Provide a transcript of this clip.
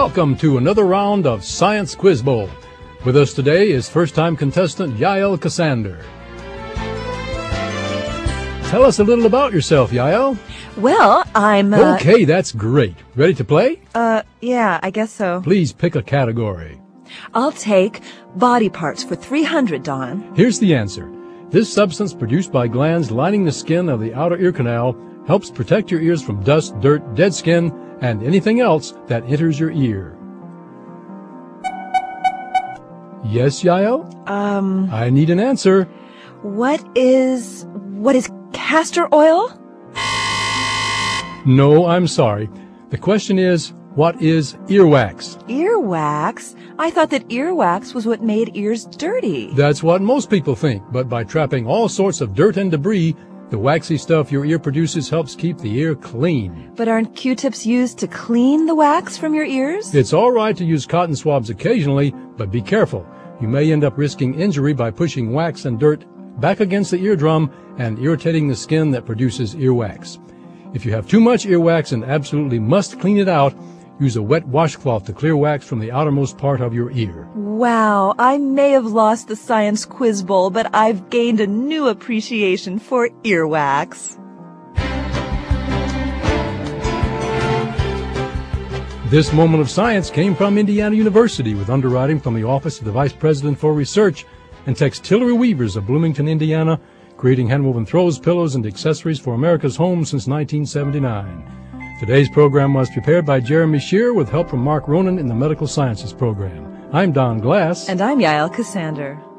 Welcome to another round of Science Quiz Bowl. With us today is first-time contestant Yael Cassander. Tell us a little about yourself, Yael. Well, I'm, Okay, that's great. Ready to play? Yeah, I guess so. Please pick a category. I'll take body parts for 300, Don. Here's the answer. This substance produced by glands lining the skin of the outer ear canal helps protect your ears from dust, dirt, dead skin, and anything else that enters your ear. Yes, Yael? I need an answer. What is castor oil? No, I'm sorry. The question is, what is earwax? Earwax? I thought that earwax was what made ears dirty. That's what most people think, but by trapping all sorts of dirt and debris, the waxy stuff your ear produces helps keep the ear clean. But aren't Q-tips used to clean the wax from your ears? It's all right to use cotton swabs occasionally, but be careful. You may end up risking injury by pushing wax and dirt back against the eardrum and irritating the skin that produces earwax. If you have too much earwax and absolutely must clean it out, use a wet washcloth to clear wax from the outermost part of your ear. Wow, I may have lost the Science Quiz Bowl, but I've gained a new appreciation for earwax. This moment of science came from Indiana University with underwriting from the Office of the Vice President for Research and Textillery Weavers of Bloomington, Indiana, creating handwoven throws, pillows, and accessories for America's homes since 1979. Today's program was prepared by Jeremy Shear with help from Mark Ronan in the Medical Sciences program. I'm Don Glass. And I'm Yael Cassander.